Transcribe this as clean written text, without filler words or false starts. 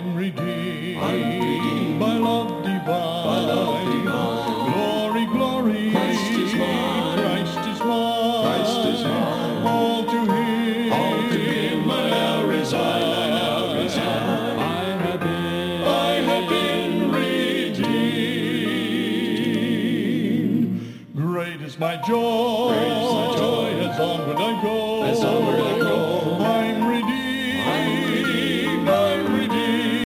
I'm redeemed by love divine. Glory, glory, Christ is mine. Christ is mine. Christ is mine. All to Him, All to Him I now resign. I now resign. I have been redeemed. Great is my joy